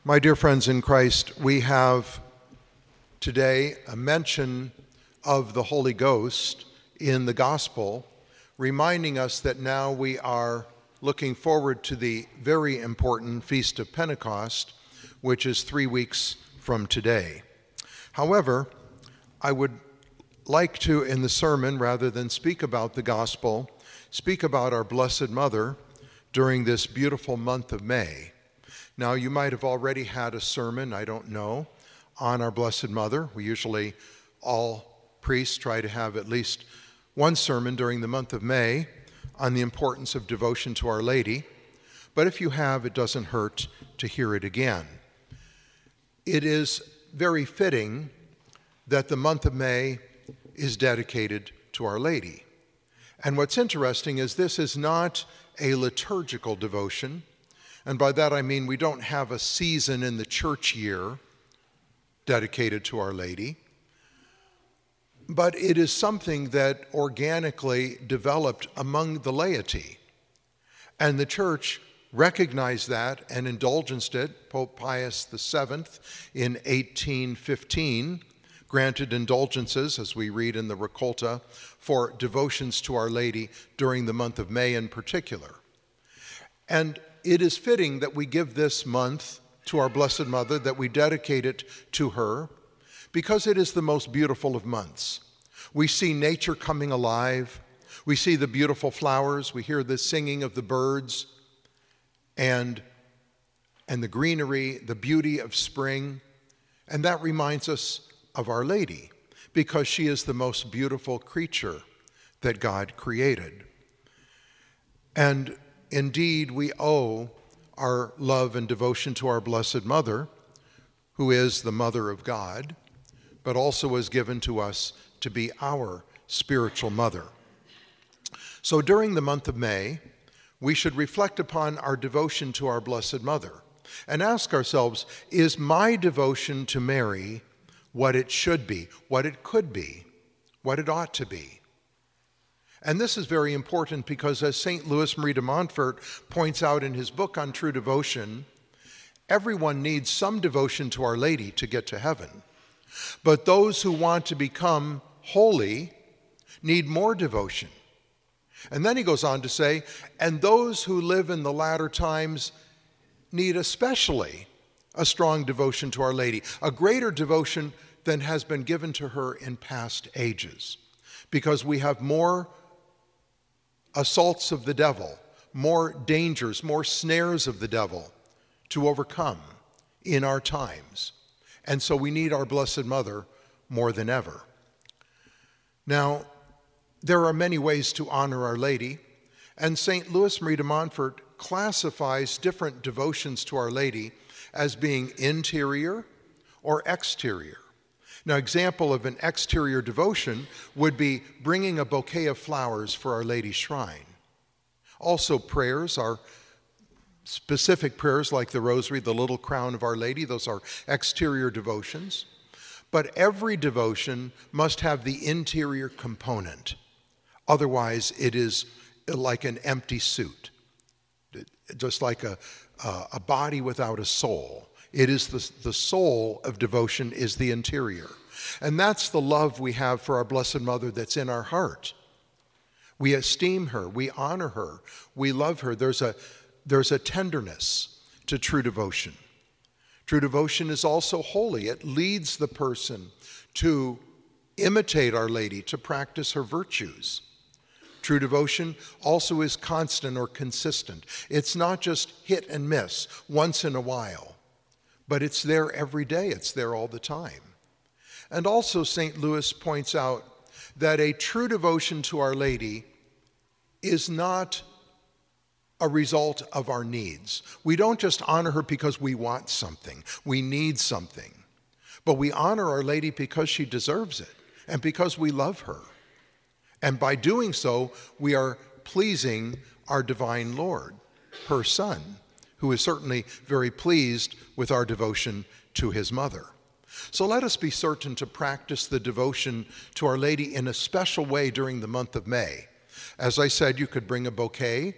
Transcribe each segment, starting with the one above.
My dear friends in Christ, we have today a mention of the Holy Ghost in the Gospel, reminding us that now we are looking forward to the very important Feast of Pentecost, which is 3 weeks from today. However, I would like to, in the sermon, rather than speak about the Gospel, speak about our Blessed Mother during this beautiful month of May. Now, you might have already had a sermon, I don't know, on our Blessed Mother. We usually, all priests try to have at least one sermon during the month of May on the importance of devotion to Our Lady. But if you have, it doesn't hurt to hear it again. It is very fitting that the month of May is dedicated to Our Lady. And what's interesting is this is not a liturgical devotion. And by that I mean we don't have a season in the church year dedicated to Our Lady, but it is something that organically developed among the laity. And the church recognized that and indulgenced it. Pope Pius VII in 1815 granted indulgences, as we read in the Raccolta, for devotions to Our Lady during the month of May in particular. And it is fitting that we give this month to our Blessed Mother, that we dedicate it to her, because it is the most beautiful of months. We see nature coming alive. We see the beautiful flowers. We hear the singing of the birds and the greenery, the beauty of spring. And that reminds us of Our Lady, because she is the most beautiful creature that God created. And indeed, we owe our love and devotion to our Blessed Mother, who is the Mother of God, but also is given to us to be our spiritual mother. So during the month of May, we should reflect upon our devotion to our Blessed Mother and ask ourselves, is my devotion to Mary what it should be, what it could be, what it ought to be? And this is very important because, as St. Louis Marie de Montfort points out in his book on true devotion, everyone needs some devotion to Our Lady to get to heaven. But those who want to become holy need more devotion. And then he goes on to say, and those who live in the latter times need especially a strong devotion to Our Lady, a greater devotion than has been given to her in past ages, because we have more assaults of the devil, more dangers, more snares of the devil to overcome in our times. And so we need our Blessed Mother more than ever. Now, there are many ways to honor Our Lady, and St. Louis Marie de Montfort classifies different devotions to Our Lady as being interior or exterior. Now, example of an exterior devotion would be bringing a bouquet of flowers for Our Lady's shrine. Also, prayers are specific prayers like the Rosary, the Little Crown of Our Lady. Those are exterior devotions. But every devotion must have the interior component. Otherwise, it is like an empty suit, just like a body without a soul. It is the soul of devotion is the interior. And that's the love we have for our Blessed Mother that's in our heart. We esteem her, we honor her, we love her. There's a tenderness to true devotion. True devotion is also holy. It leads the person to imitate Our Lady, to practice her virtues. True devotion also is constant or consistent. It's not just hit and miss once in a while. But it's there every day. It's there all the time. And also St. Louis points out that a true devotion to Our Lady is not a result of our needs. We don't just honor her because we want something. We need something. But we honor Our Lady because she deserves it and because we love her. And by doing so, we are pleasing our divine Lord, her Son, who is certainly very pleased with our devotion to his mother. So let us be certain to practice the devotion to Our Lady in a special way during the month of May. As I said, you could bring a bouquet,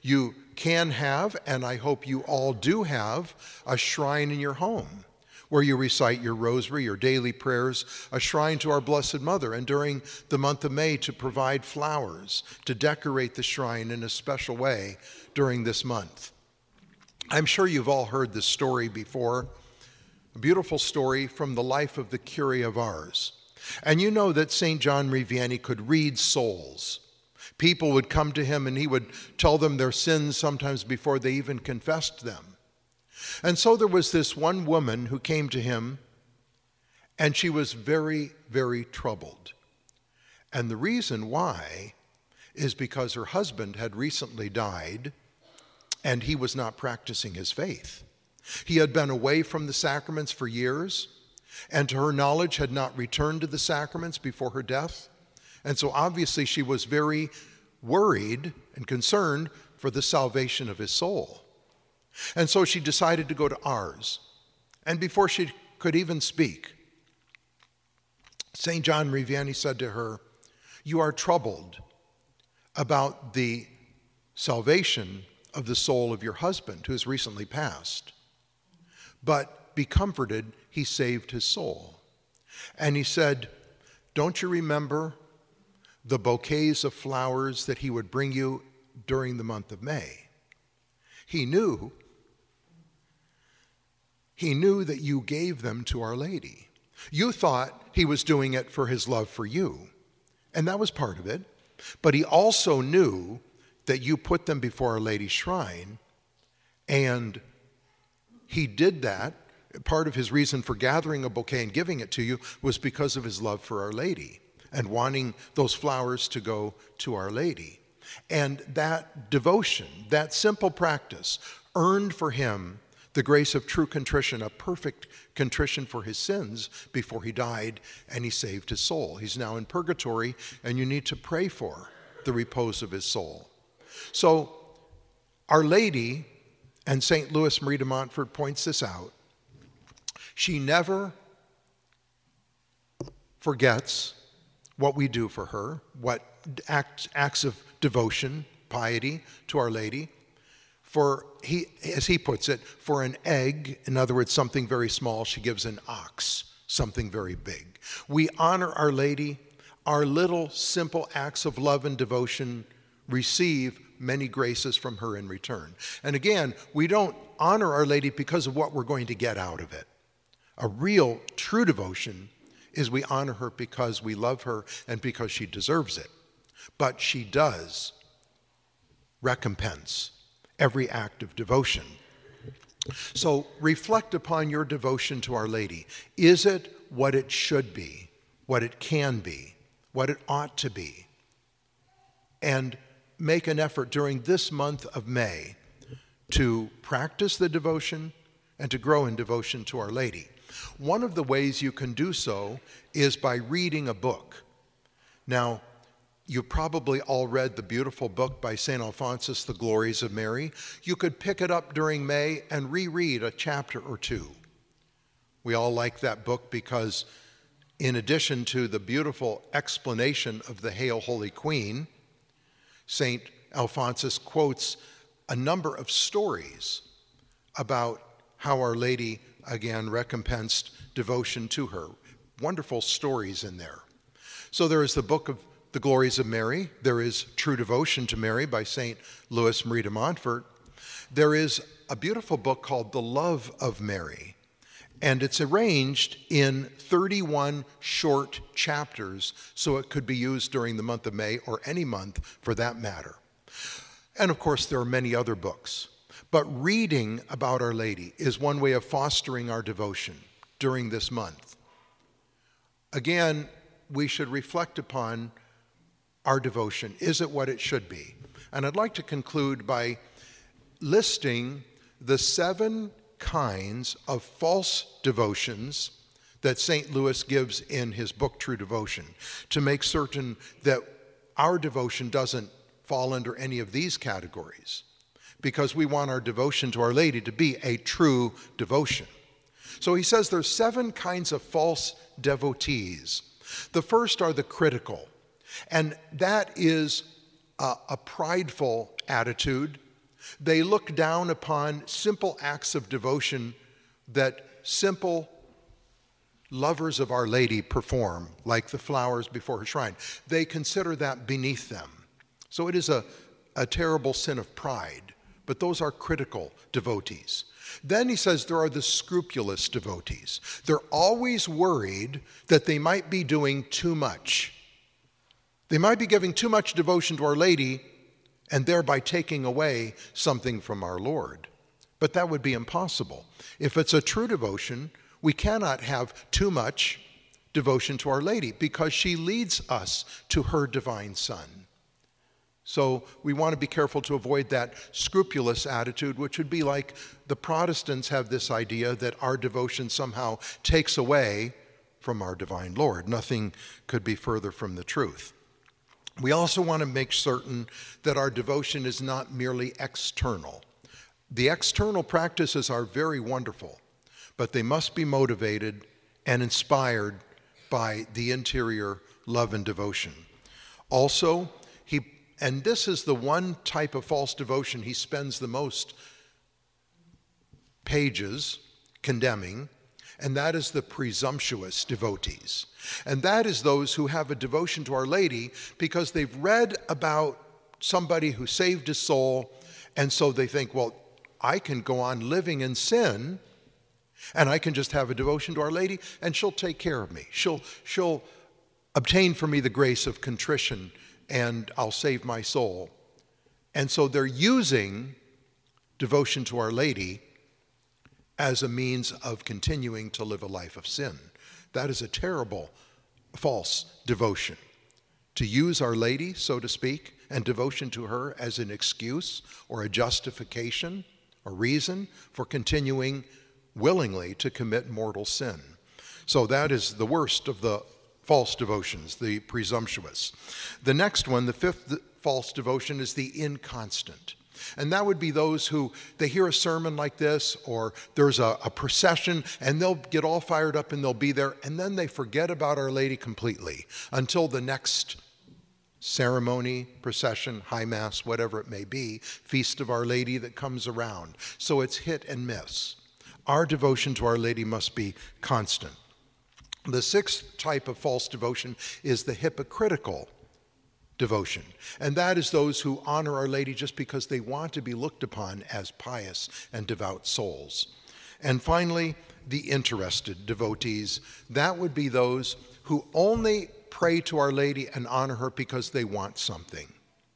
You can have, and I hope you all do have, a shrine in your home where you recite your rosary, your daily prayers, a shrine to our Blessed Mother, and during the month of May to provide flowers, to decorate the shrine in a special way during this month. I'm sure you've all heard this story before, a beautiful story from the life of the Curé of Ars. And you know that St. John Marie Vianney could read souls. People would come to him and he would tell them their sins sometimes before they even confessed them. And so there was this one woman who came to him, and she was very, very troubled. And the reason why is because her husband had recently died, and he was not practicing his faith. He had been away from the sacraments for years, and to her knowledge had not returned to the sacraments before her death. And so obviously she was very worried and concerned for the salvation of his soul. And so she decided to go to Ars. And before she could even speak, St. John Marie Vianney said to her, "You are troubled about the salvation of the soul of your husband who has recently passed. But be comforted, he saved his soul." And he said, "Don't you remember the bouquets of flowers that he would bring you during the month of May? He knew that you gave them to Our Lady. You thought he was doing it for his love for you, and that was part of it. But he also knew that you put them before Our Lady's shrine, and he did that. Part of his reason for gathering a bouquet and giving it to you was because of his love for Our Lady and wanting those flowers to go to Our Lady. And that devotion, that simple practice, earned for him the grace of true contrition, a perfect contrition for his sins before he died, and he saved his soul. He's now in purgatory, and you need to pray for the repose of his soul." So Our Lady, and St. Louis Marie de Montfort points this out, she never forgets what we do for her, what acts of devotion, piety to Our Lady. As he puts it, for an egg, in other words, something very small, she gives an ox, something very big. We honor Our Lady. Our little simple acts of love and devotion receive many graces from her in return. And again, we don't honor Our Lady because of what we're going to get out of it. A real, true devotion is we honor her because we love her and because she deserves it. But she does recompense every act of devotion. So reflect upon your devotion to Our Lady. Is it what it should be, what it can be, what it ought to be? And make an effort during this month of May to practice the devotion and to grow in devotion to Our Lady. One of the ways you can do so is by reading a book. Now, you probably all read the beautiful book by St. Alphonsus, The Glories of Mary. You could pick it up during May and reread a chapter or two. We all like that book because in addition to the beautiful explanation of the Hail Holy Queen, St. Alphonsus quotes a number of stories about how Our Lady, again, recompensed devotion to her. Wonderful stories in there. So there is the book of The Glories of Mary. There is True Devotion to Mary by St. Louis Marie de Montfort. There is a beautiful book called The Love of Mary, and it's arranged in 31 short chapters, so it could be used during the month of May or any month for that matter. And of course, there are many other books. But reading about Our Lady is one way of fostering our devotion during this month. Again, we should reflect upon our devotion. Is it what it should be? And I'd like to conclude by listing the 7 kinds of false devotions that St. Louis gives in his book, True Devotion, to make certain that our devotion doesn't fall under any of these categories, because we want our devotion to Our Lady to be a true devotion. So he says there's 7 kinds of false devotees. The first are the critical, and that is a prideful attitude They look down upon simple acts of devotion that simple lovers of Our Lady perform, like the flowers before her shrine. They consider that beneath them. So it is a terrible sin of pride, but those are critical devotees. Then he says there are the scrupulous devotees. They're always worried that they might be doing too much. They might be giving too much devotion to Our Lady and thereby taking away something from our Lord. But that would be impossible. If it's a true devotion, we cannot have too much devotion to Our Lady because she leads us to her divine Son. So we want to be careful to avoid that scrupulous attitude, which would be like the Protestants have this idea that our devotion somehow takes away from our divine Lord. Nothing could be further from the truth. We also want to make certain that our devotion is not merely external. The external practices are very wonderful, but they must be motivated and inspired by the interior love and devotion. Also, and this is the one type of false devotion he spends the most pages condemning, and that is the presumptuous devotees. And that is those who have a devotion to Our Lady because they've read about somebody who saved his soul, and so they think, well, I can go on living in sin, and I can just have a devotion to Our Lady, and she'll take care of me. She'll obtain for me the grace of contrition, and I'll save my soul. And so they're using devotion to Our Lady as a means of continuing to live a life of sin. That is a terrible false devotion. To use Our Lady, so to speak, and devotion to her as an excuse or a justification or reason for continuing willingly to commit mortal sin. So that is the worst of the false devotions, the presumptuous. The next one, the fifth false devotion, is the inconstant. And that would be those who, they hear a sermon like this, or there's a procession, and they'll get all fired up and they'll be there, and then they forget about Our Lady completely until the next ceremony, procession, high mass, whatever it may be, feast of Our Lady that comes around. So it's hit and miss. Our devotion to Our Lady must be constant. The sixth type of false devotion is the hypocritical devotion, and that is those who honor Our Lady just because they want to be looked upon as pious and devout souls. And finally, the interested devotees. That would be those who only pray to Our Lady and honor her because they want something.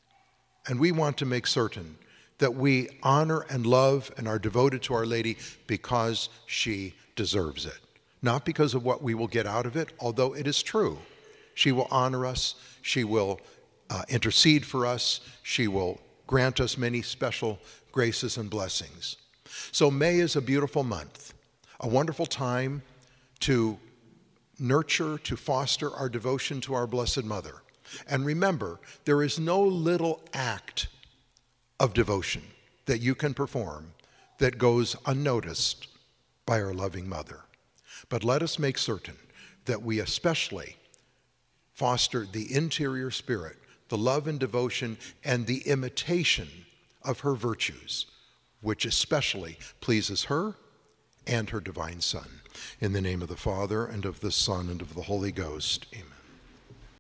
And we want to make certain that we honor and love and are devoted to Our Lady because she deserves it. Not because of what we will get out of it, although it is true. She will honor us, she will intercede for us, she will grant us many special graces and blessings. So May is a beautiful month, a wonderful time to nurture, to foster our devotion to our Blessed Mother. And remember, there is no little act of devotion that you can perform that goes unnoticed by our loving Mother. But let us make certain that we especially foster the interior spirit, the love and devotion, and the imitation of her virtues, which especially pleases her and her divine Son. In the name of the Father, and of the Son, and of the Holy Ghost, amen.